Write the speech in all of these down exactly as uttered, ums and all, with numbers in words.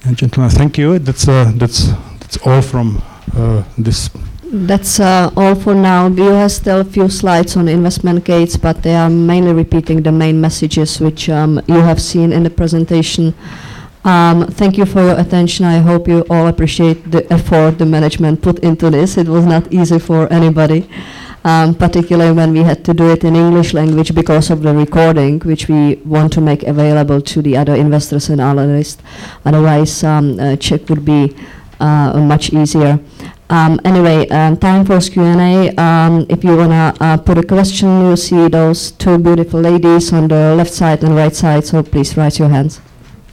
Gentlemen, thank you. That's uh, that's that's all from uh, this. That's uh, all for now. Bio has still a few slides on investment gates, but they are mainly repeating the main messages which um, you have seen in the presentation. Um, thank you for your attention. I hope you all appreciate the effort the management put into this. It was not easy for anybody, um, particularly when we had to do it in English language because of the recording, which we want to make available to the other investors and analysts. Otherwise, um, uh, Czech would be uh, much easier. Um, anyway, um, time for Q and A. Um, if you want to uh, put a question, you'll see those two beautiful ladies on the left side and right side, so please raise your hands.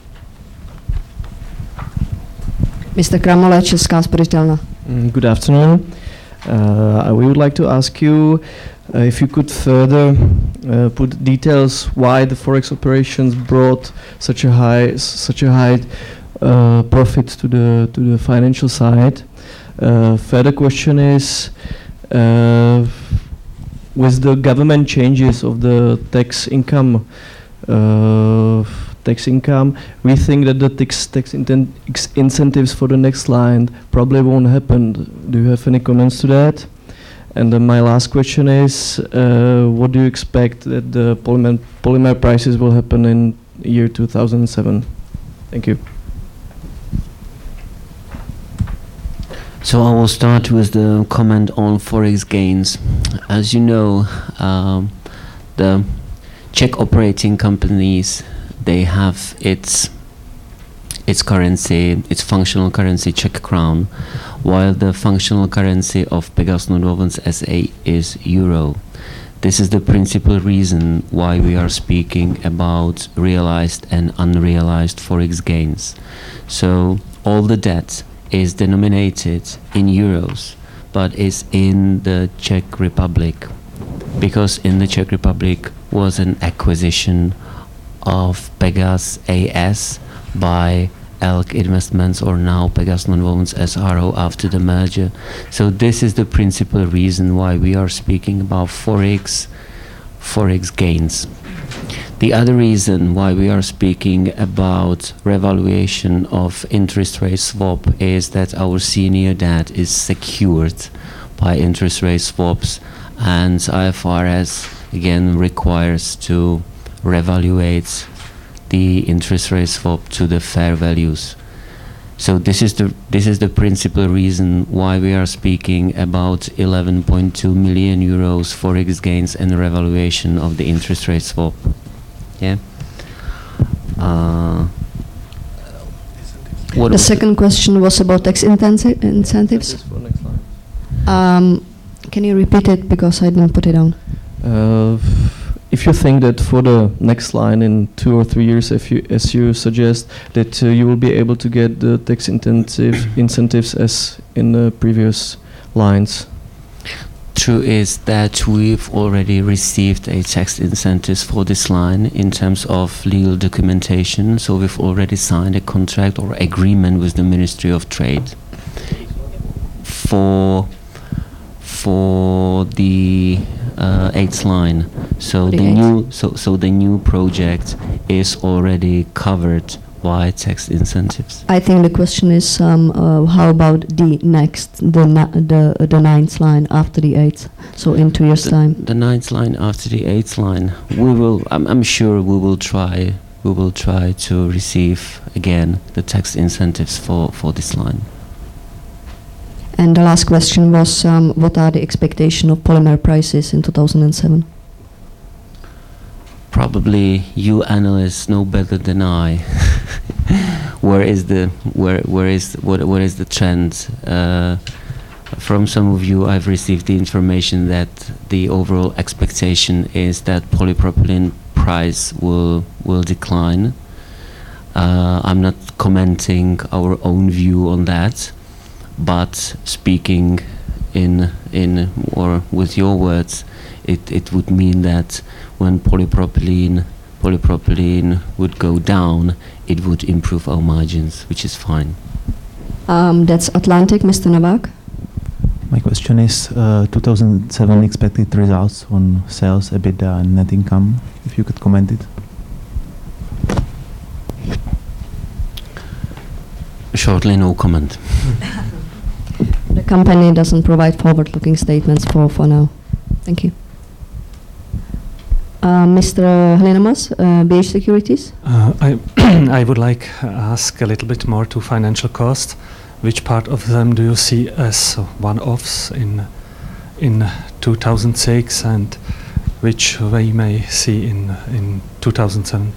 Mister Kramolec, Česká spořitelna. Good afternoon. Uh, we would like to ask you uh, if you could further uh, put details why the forex operations brought such a high, such a high uh, profit to the to the financial side. Uh, further question is, uh, with the government changes of the tax income, uh, tax income, we think that the tax tax inten ex incentives for the next line probably won't happen. Do you have any comments to that? And then my last question is, uh, what do you expect that the polymer polymer prices will happen in year two thousand seven? Thank you. So I will start with the comment on forex gains. As you know, um, the Czech operating companies, they have its its currency, its functional currency, Czech crown, while the functional currency of Pegasus Nonwovens S A is euro. This is the principal reason why we are speaking about realized and unrealized forex gains. So all the debt is denominated in euros, but is in the Czech Republic, because in the Czech Republic was an acquisition of Pegasus A S by Elk Investments, or now Pegasus Nonwovens S R O after the merger. So this is the principal reason why we are speaking about forex forex gains. The other reason why we are speaking about revaluation of interest rate swap is that our senior debt is secured by interest rate swaps, and I F R S again requires to revaluate the interest rate swap to the fair values. So this is the this is the principal reason why we are speaking about eleven point two million euros forex gains and revaluation of the interest rate swap. Yeah. Uh, what the second question was about tax intensi incentives. Um, can you repeat it, because I didn't put it down? Uh, if you think that for the next line in two or three years, if you, as you suggest, that uh, you will be able to get the tax intensive incentives as in the previous lines. True is that we've already received a tax incentives for this line in terms of legal documentation. So we've already signed a contract or agreement with the Ministry of Trade for for the uh, eighth line. So the, the new so so the new project is already covered by tax incentives. I think the question is, um, uh, how about the next, the the the ninth line after the eighth? So in two years' the, time. The ninth line after the eighth line, we will. I'm, I'm sure we will try. We will try to receive again the tax incentives for for this line. And the last question was, um, what are the expectations of polymer prices in two thousand seven? Probably you analysts know better than I. where is the where where is what what is the trend? Uh, from some of you, I've received the information that the overall expectation is that polypropylene price will will decline. Uh, I'm not commenting our own view on that, but speaking in in or with your words, it it would mean that when polypropylene polypropylene would go down, it would improve our margins, which is fine. Um, that's Atlantic, Mister Novak. My question is uh, two thousand seven expected results on sales, EBITDA, and net income. If you could comment it. Shortly, no comment. The company doesn't provide forward-looking statements for, for now. Thank you. Uh, Mister Halinemas, uh, B H Securities. Uh, I I would like to ask a little bit more to financial cost. Which part of them do you see as one-offs in in two thousand six, and which we may see in in two thousand seven?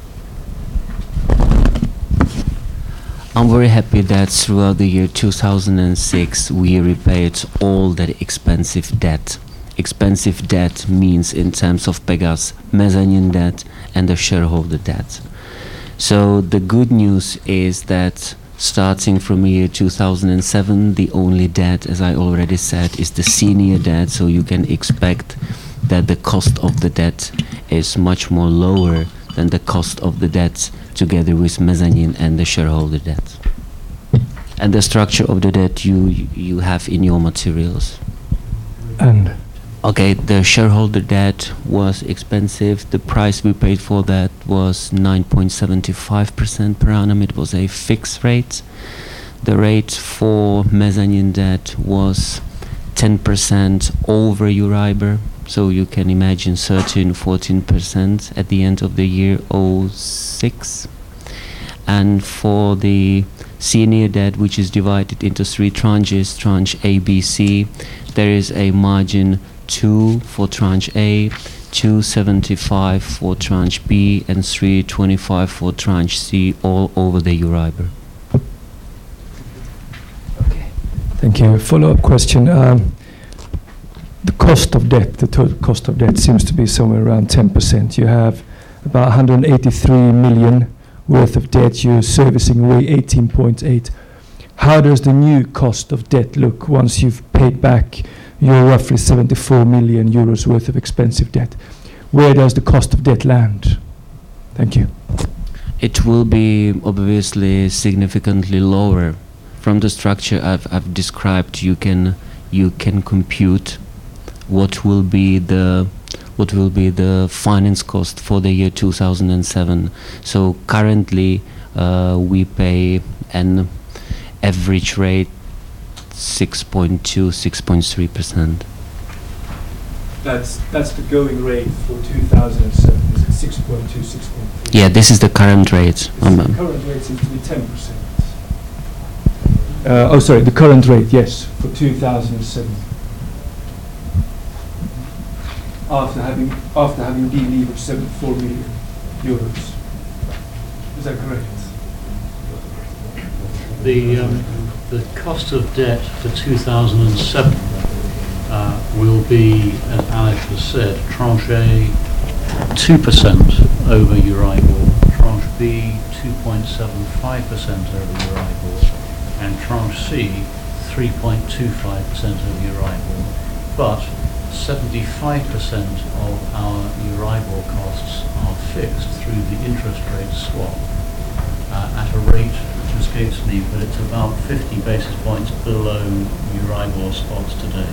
I'm very happy that throughout the year two thousand six we repaid all that expensive debt. Expensive debt means, in terms of Pegas, mezzanine debt and the shareholder debt. So the good news is that starting from year two thousand seven, the only debt, as I already said, is the senior debt, so you can expect that the cost of the debt is much more lower than the cost of the debt together with mezzanine and the shareholder debt. And the structure of the debt you you have in your materials. And Okay, the shareholder debt was expensive. The price we paid for that was nine point seven five percent per annum. It was a fixed rate. The rate for mezzanine debt was ten percent over Euribor. So you can imagine thirteen, fourteen percent at the end of the year oh six. And for the senior debt, which is divided into three tranches, tranche A, B, C, there is a margin two for tranche A, two seventy-five for tranche B, and three twenty-five for tranche C, all over the Euribor. Thank you. Follow-up question. Um, the cost of debt, the total cost of debt seems to be somewhere around ten percent. You have about one hundred eighty-three million worth of debt. You're servicing away eighteen point eight. How does the new cost of debt look once you've paid back your roughly seventy-four million euros worth of expensive debt? Where does the cost of debt land? Thank you. It will be obviously significantly lower. From the structure I've, I've described, you can you can compute what will be the what will be the finance cost for the year two thousand seven. So currently uh, we pay an average rate six point two, six point three percent. That's that's the going rate for two thousand seven. Is it six point two, six point three? Yeah, this is the current rate. Um, The current rate seems to be ten percent. Uh, oh, sorry, the current rate, yes, for two thousand seven. After having after having delevered seventy-four million euros. Is that correct? The um, the cost of debt for two thousand seven uh, will be, as Alex has said, tranche A two percent over Euribor, tranche B two point seven five percent over Euribor, and tranche C three point two five percent over Euribor. But seventy-five percent of our Euribor costs are fixed through the interest rate swap uh, at a rate which escapes me, but it's about fifty basis points below Euribor spots today.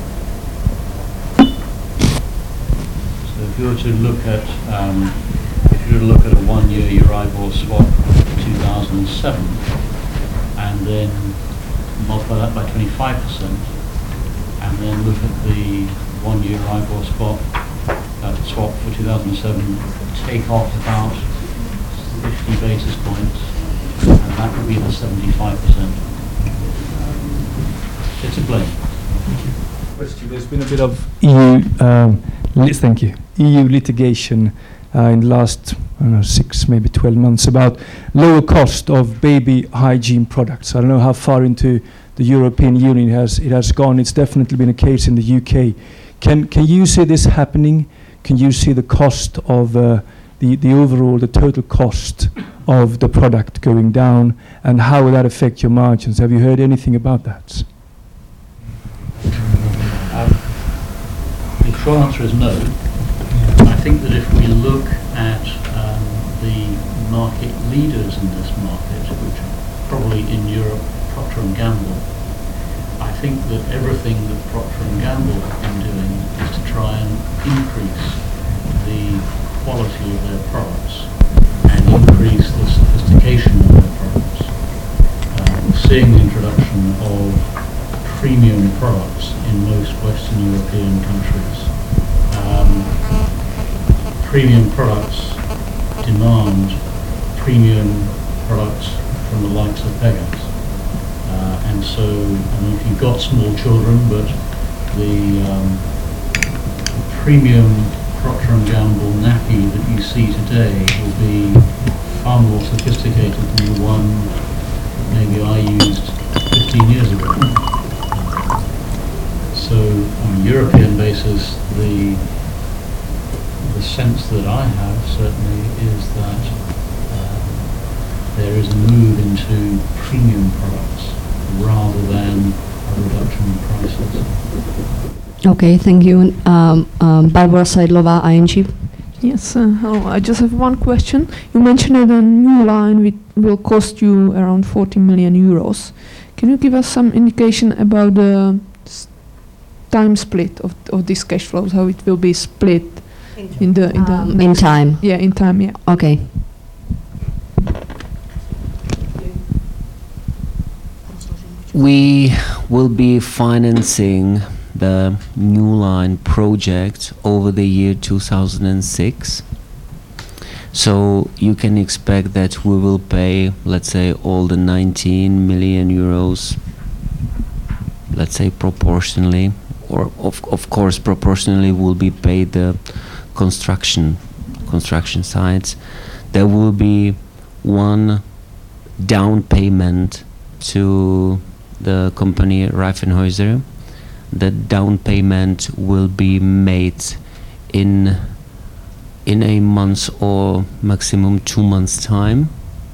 So if you were to look at um, if you were to look at a one-year Euribor swap for two thousand seven and then multiply that by twenty-five percent, and then look at the one-year Euribor swap uh, swap for two thousand seven, take off about fifty basis points, and that would be the seventy-five percent. It's a blame. Question. There's been a bit of E U, um, li- thank you, E U litigation uh, in the last, I don't know, six, maybe twelve months about lower cost of baby hygiene products. I don't know how far into the European Union it has it has gone. It's definitely been a case in the U K. Can can you see this happening? Can you see the cost of uh, the the overall, the total cost of the product going down, and how will that affect your margins? Have you heard anything about that? Um, the short answer is no. I think that if we look at um, the market leaders in this market, which are probably in Europe, Procter and Gamble, I think that everything that Procter and Gamble have been doing is to try and increase the quality of their products and increase the sophistication of their products. Um, seeing the introduction of premium products in most Western European countries. Um, premium products demand premium products from the likes of Pegas. Uh, and so, I mean, if you've got small children, but the um, premium Procter and Gamble nappy that you see today will be far more sophisticated than the one that maybe I used fifteen years ago. So, on a European basis, the the sense that I have certainly is that uh, there is a move into premium products rather than a reduction in prices. Okay, thank you. Um, um, Barbara Seidlova, I N G. Yes, uh, hello. I just have one question. You mentioned that a new line wi- will cost you around forty million euros. Can you give us some indication about the s- time split of, of these cash flows, how it will be split in the in the Um, in next- time. Yeah, in time. Yeah. Okay. We will be financing the New Line project over the year two thousand six. So you can expect that we will pay, let's say, all the nineteen million euros, let's say proportionally, or of, of course proportionally will be paid the construction, construction sites. There will be one down payment to the company Reifenhäuser. The down payment will be made in in a month or maximum two months time.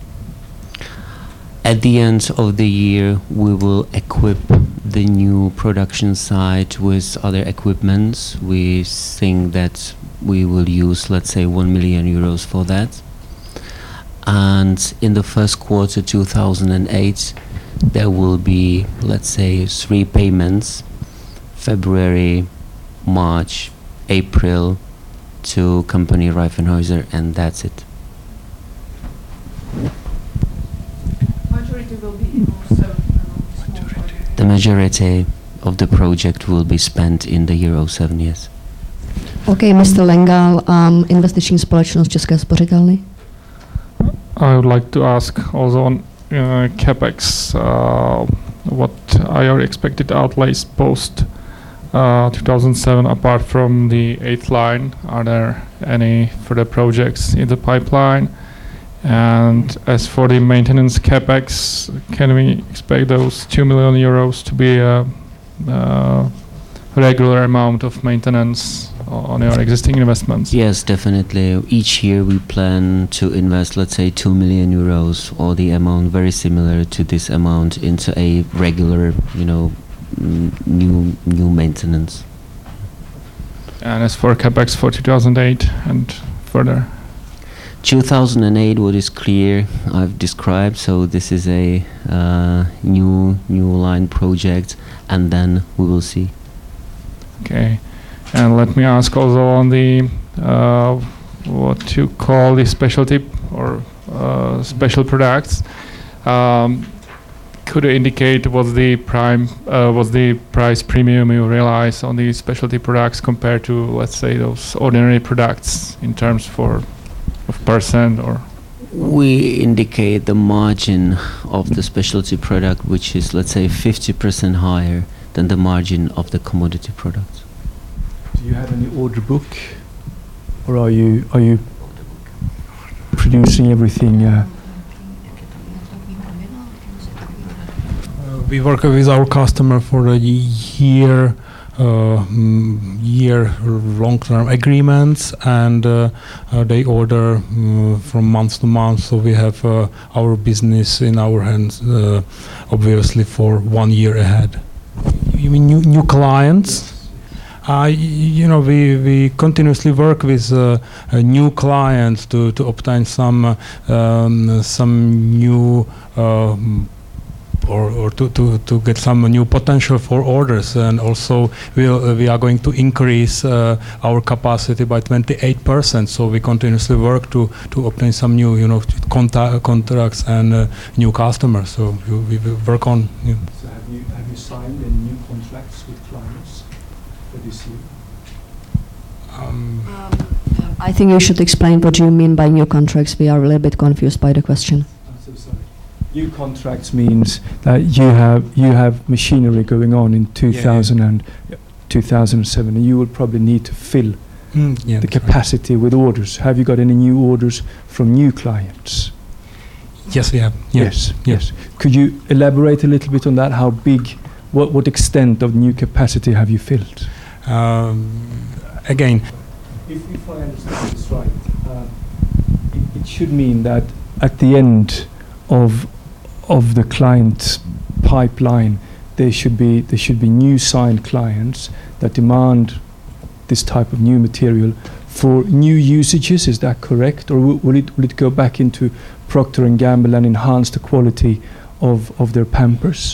At the end of the year, we will equip the new production site with other equipments. We think that we will use, let's say, one million euros for that. And in the first quarter two thousand eight, there will be, let's say, three payments: February, March, April, to company Reifenhäuser, and that's it. Majority will be in oh seven. The majority of the project will be spent in the year oh seven, yes. Okay, Mister Lengal, um, investiční společnost České spořitelny. I would like to ask also on uh, CapEx, uh, what are your expected outlays post uh, two thousand seven apart from the eighth line? Are there any further projects in the pipeline? And as for the maintenance CapEx, can we expect those two million euros to be a uh, regular amount of maintenance on your existing investments? Yes, definitely. Each year we plan to invest, let's say, two million euros, or the amount very similar to this amount, into a regular, you know, n- new new maintenance. And as for CapEx for two thousand eight and further? two thousand eight, what is clear, I've described. So this is a uh, new new line project, and then we will see. Okay. And let me ask also on the uh, what you call the specialty or uh, special products. Um, could you indicate what's the prime, uh, what's the price premium you realize on these specialty products compared to, let's say, those ordinary products in terms for of percent or? We indicate the margin of the specialty product, which is, let's say, fifty percent higher than the margin of the commodity products. Do you have any order book, or are you are you producing everything? Uh, Uh, we work with our customer for a year, uh, mm, year long-term agreements, and uh, uh, they order mm, from month to month. So we have uh, our business in our hands, uh, obviously for one year ahead. You mean new new clients? Uh, y- you know, we, we continuously work with uh, uh, new clients to, to obtain some uh, um, some new um, or, or to, to, to get some new potential for orders, and also we'll, uh, we are going to increase uh, our capacity by twenty-eight percent. So we continuously work to, to obtain some new, you know, conta- contracts and uh, new customers. So we, we will work on. You know. So have you have you signed any new contracts with clients for this year? Um, I think you should explain what you mean by new contracts. We are a little bit confused by the question. I'm so sorry. New contracts means that you have you have machinery going on in two thousand yeah. and two thousand seven, and you will probably need to fill mm, yeah, the that's right. capacity with orders. Have you got any new orders from new clients? Yes, we have. Yeah. Yes, Yeah. yes. Could you elaborate a little bit on that? How big, what what extent of new capacity have you filled? Um, again, If, if I understand this right, um, it, it should mean that at the end of of the client pipeline, there should be there should be new signed clients that demand this type of new material for new usages. Is that correct, or will, will it will it go back into Procter and Gamble and enhance the quality of of their Pampers?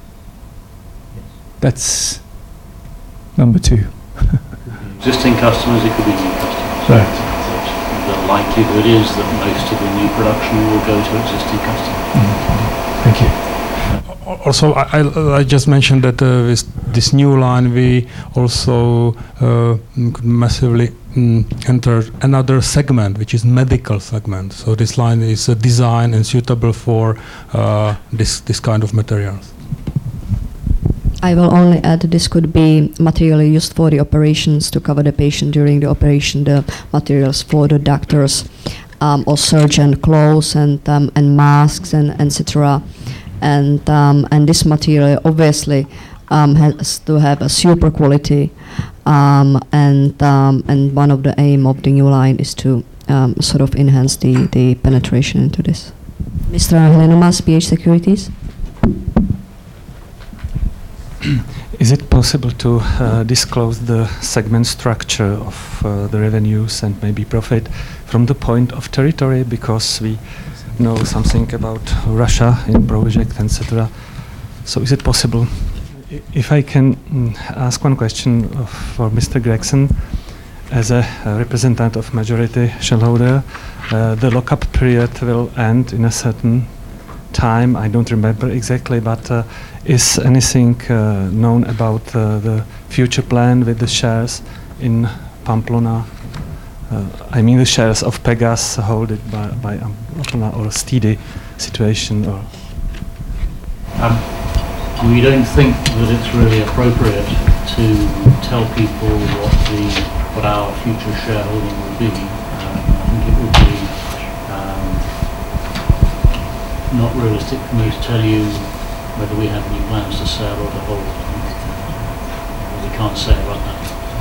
That's number two. Existing customers, it could be new customers. Right. The likelihood is that most of the new production will go to existing customers. Thank you. Also, I, I, I just mentioned that uh, with this new line, we also uh, could massively mm, enter another segment, which is medical segment. So this line is uh, designed and suitable for uh, this this kind of materials. I will only add this could be material used for the operations to cover the patient during the operation, the materials for the doctors um, or surgeon clothes and um, and masks and et cetera. And um, and this material obviously um, has to have a super quality, um, and um, and one of the aim of the new line is to um, sort of enhance the, the penetration into this. Mister Helenomas, B H Securities. Is it possible to uh, disclose the segment structure of uh, the revenues and maybe profit from the point of territory, because we know something about Russia in project, et cetera. So is it possible? I- If I can mm, ask one question of, for Mister Gregson, as a, a representative of majority shareholder, uh, the lock-up period will end in a certain time. I don't remember exactly, but uh, is anything uh, known about uh, the future plan with the shares in Pamplona? Uh, I mean the shares of Pegas held by, by Pamplona, or steady situation, or Um, we don't think that it's really appropriate to tell people what the what our future shareholding will be. Um, I think it would be um, not realistic for me to tell you whether we have any plans to sell or to hold. We can't say about that.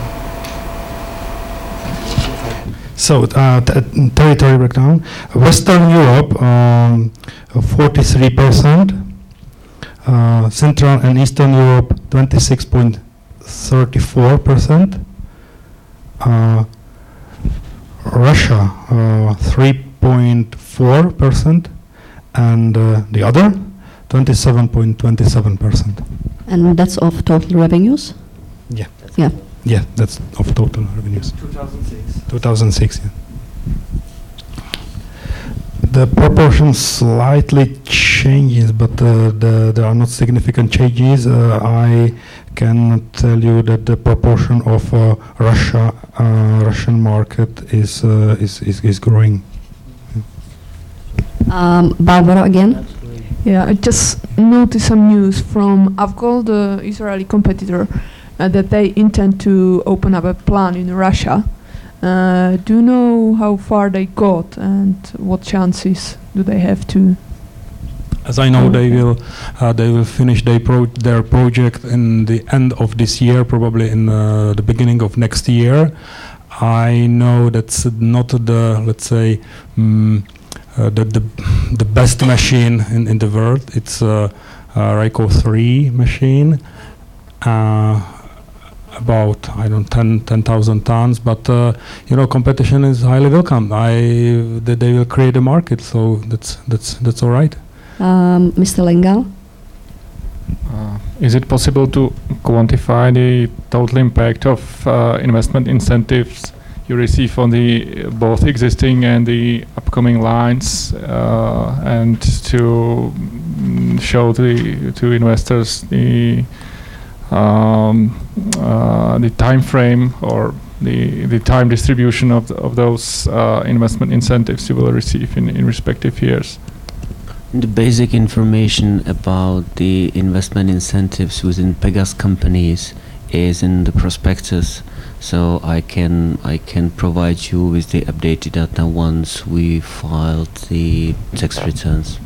So, uh, t- territory breakdown. Western Europe, um, forty-three percent. Uh, Central and Eastern Europe, twenty-six point three four percent. Uh, Russia, uh, three point four percent. And uh, the other, twenty-seven point two seven percent. And that's of total revenues? Yeah. Yeah. Yeah, that's of total revenues. two thousand six. two thousand six, yeah. The proportion slightly changes, but uh, the, there are not significant changes. Uh, I can tell you that the proportion of uh, Russia, uh, Russian market is, uh, is, is, is growing. Um, Barbara again. Yeah, I just noticed some news from Avgol, the Israeli competitor, uh, that they intend to open up a plant in Russia. Uh, do you know how far they got and what chances do they have to? As I know, they will uh, they will finish their pro- their project in the end of this year, probably in uh, the beginning of next year. I know that's not the, let's say, um, uh, the, the the best machine in, in the world. It's a, a Ryko three machine. Uh, about I don't ten ten thousand tons, but uh, you know, competition is highly welcome. I that they will create a market, so that's that's that's all right. Um, Mister Lengal. is it possible to quantify the total impact of uh, investment incentives you receive on the both existing and the upcoming lines, uh, and to mm, show the to investors the um, uh, the time frame or the the time distribution of the, of those uh, investment incentives you will receive in, in respective years? The basic information about the investment incentives within Pegas companies is in the prospectus, so I can I can provide you with the updated data once we filed the tax returns.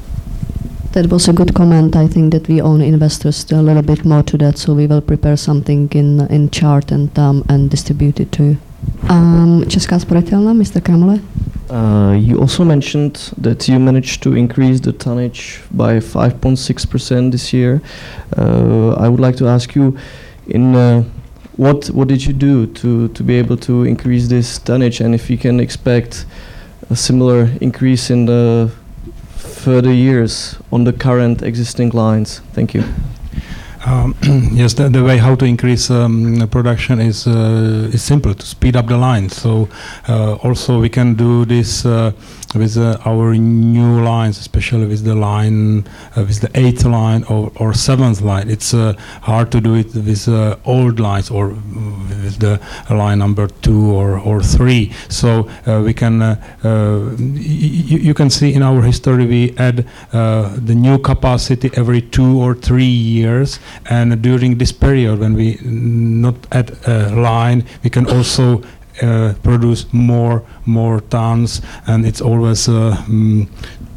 That was a good comment. I think that we own investors a little bit more to that, so we will prepare something in in chart and um, and distribute it to you. Um, Česká spořitelna, Mister Kramole. Uh, you also mentioned that you managed to increase the tonnage by five point six percent this year. Uh, I would like to ask you, in uh, what what did you do to to be able to increase this tonnage, and if you can expect a similar increase in the further years on the current existing lines? Thank you. Um, yes, the, the way how to increase um, production is uh, is simple, to speed up the line. So uh, also we can do this uh, with uh, our new lines, especially with the line, uh, with the eighth line or, or seventh line. It's uh, hard to do it with uh, old lines or with the line number two or, or three. So uh, we can, uh, uh, y you can see in our history we add uh, the new capacity every two or three years. And during this period, when we not add a line, we can also uh, produce more more tons, and it's always uh, um,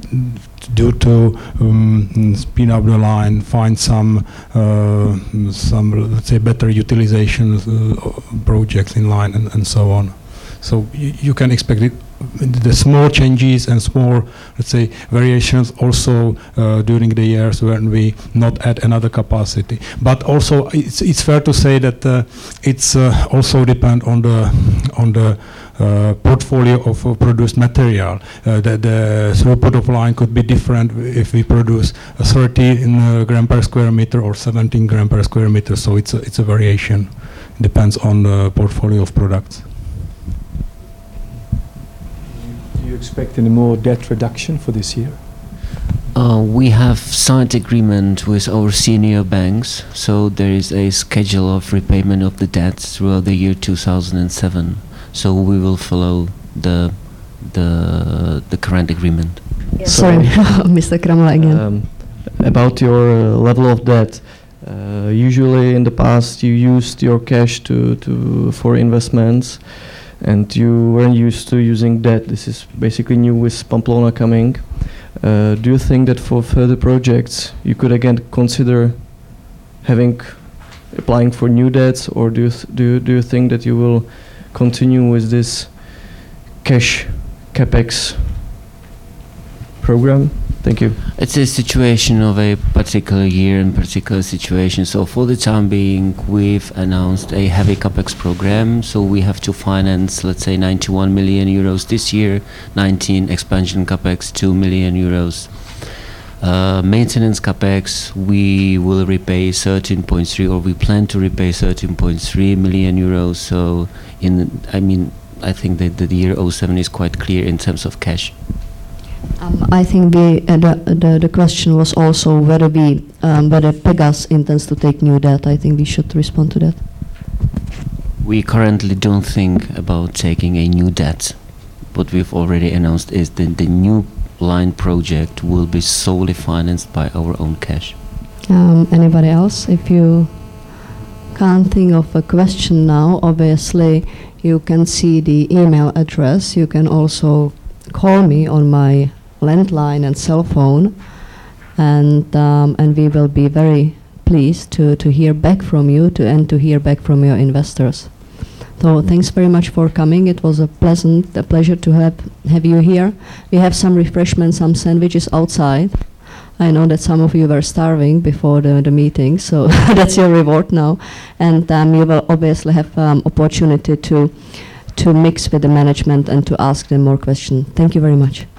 due to um, speed up the line, find some uh, some let's say better utilization uh, projects in line, and, and so on. So you, you can expect it. The small changes and small, let's say, variations also uh, during the years when we not add another capacity. But also, it's it's fair to say that uh, it's uh, also depend on the on the uh, portfolio of uh, produced material. Uh, the, the throughput of line could be different if we produce a thirty in, uh, gram per square meter or seventeen gram per square meter. So it's a, it's a variation. Depends on the portfolio of products. Do you expect any more debt reduction for this year? Uh, we have signed agreement with our senior banks, so there is a schedule of repayment of the debts throughout the year two thousand seven. So we will follow the the the current agreement. Yes. Sorry, Mister Kramole again. Um, about your uh, level of debt. Uh, usually in the past you used your cash to, to for investments, and you weren't used to using debt. This is basically new with Pamplona coming. Uh, do you think that for further projects you could again consider having applying for new debts, or do you th do you, do you think that you will continue with this cash capex program? Thank you. It's a situation of a particular year and particular situation. So for the time being, we've announced a heavy capex program. So we have to finance, let's say, ninety-one million euros this year, nineteen expansion capex, two million euros. Uh, maintenance capex, we will repay thirteen point three, or we plan to repay thirteen point three million euros. So in, I mean, I think that the year oh seven is quite clear in terms of cash. Um, I think the, uh, the the the question was also whether we um, whether Pegas intends to take new debt. I think we should respond to that. We currently don't think about taking a new debt. What we've already announced is that the new line project will be solely financed by our own cash. Um, anybody else? If you can't think of a question now, obviously you can see the email address. You can also call me on my landline and cell phone, and um, and we will be very pleased to to hear back from you to and to hear back from your investors. So thanks very much for coming. It was a pleasant a pleasure to have have you here. We have some refreshments, some sandwiches outside. I know that some of you were starving before the, the meeting, so that's your reward now. And um, you will obviously have um, opportunity to to mix with the management and to ask them more questions. Thank you very much.